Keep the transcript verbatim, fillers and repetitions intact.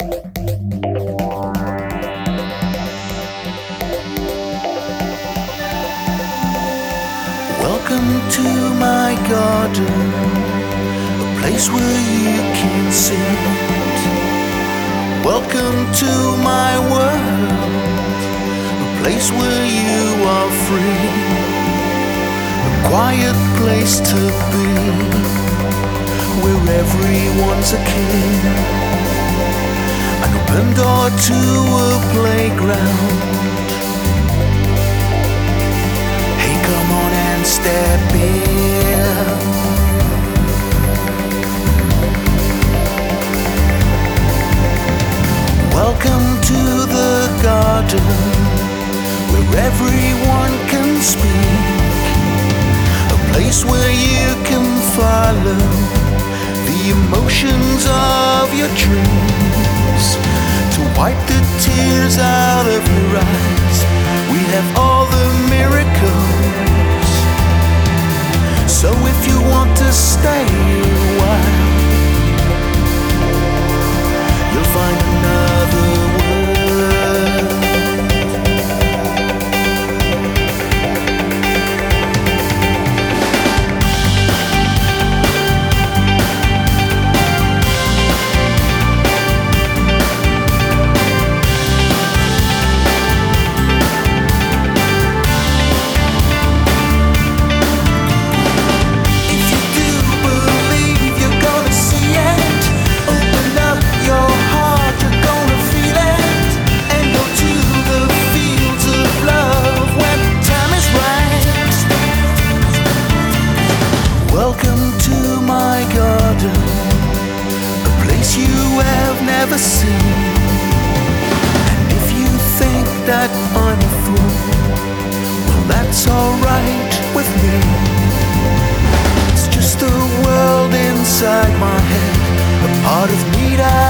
Welcome to my garden, a place where you can sit. Welcome to my world, a place where you are free. A quiet place to be, where everyone's a king. An open door to a playground. Hey, come on and step in. Welcome to the garden, where everyone can speak. A place where you can follow the emotions of your dreams. To wipe the tears out of your eyes, we have all the miracles. So if you want to stay a while, you'll find another world. Welcome to my garden, a place you have never seen. And if you think that I'm a fool, well, that's alright with me. It's just a world inside my head, a part of me that